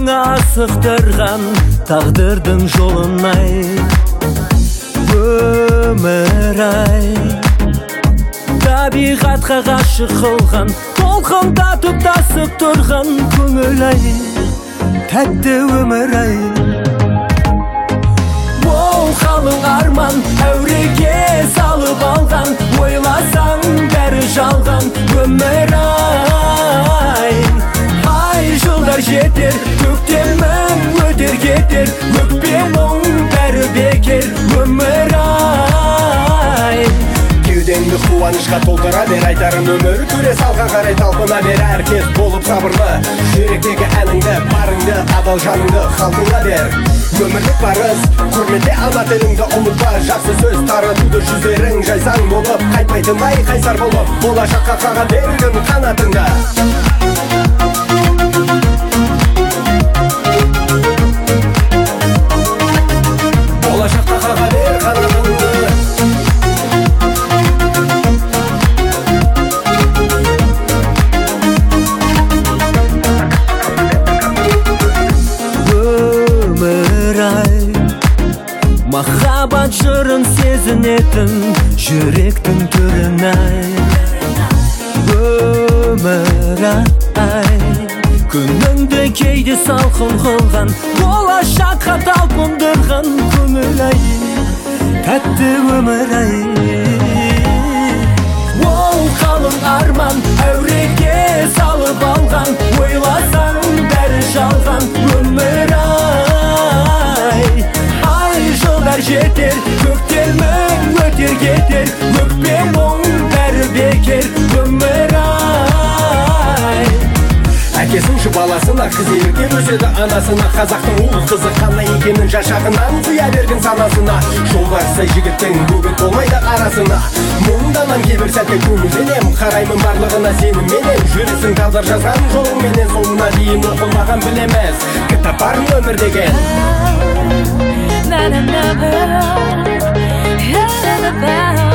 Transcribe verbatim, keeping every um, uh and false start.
жаңа асықтырған тағдырдың жолынай өмір-ай табиғатқа ғашық қылған толқындатып тасып тұрған көңіл-ай тәтті өмір-ай ол қалың арман әуреге салып алған ойласаң бәрі жалған өмір-ай ай жылдар жетер көктемің өтер кетер өкпе мұң бәрі бекер өмір-ай кеудеңді қуанышқа толтыра бер айтарым өмір көре салға қарай талпына бер әркез болып сабырлы жүректегі әніңді барыңды адал жаныңды халқыңа бер өмірлік парыз құрметте ана тіліңді ұмытпа жақсы сөз таратуды жүздерің жайсаң болып қайтпайтындай қайсар болып болашаққа қаға бергін қанатыңды болашаққа қаға бер қанатыңды махаббат жырын сезінетін жүректің түрін-ай өмір-ай күніңді кейде салқын қылған болашаққа талпындырған көңіл-ай тәтті өмір-ай ол қалың арман әуреге салып алған ойласаң бәрі жалған өмір-ай жылдар жетер көктемің өтер кетер өкпе мұң бәрі бекер өмір-ай әкесін баласына қыз еркек өседі анасына қазақтың ұл қызы қандай екенін жашағынан құя берген санасына жолбарыстай жігіттің бөгет болмайды арасына мұңданам кейбір сәтте көңілденем қараймын барлығына сенімменен жүресің тағдыр жазған жолыңменен соңына дейін оқылмаған білеміз кітап бар өмір деген Na na na na na na na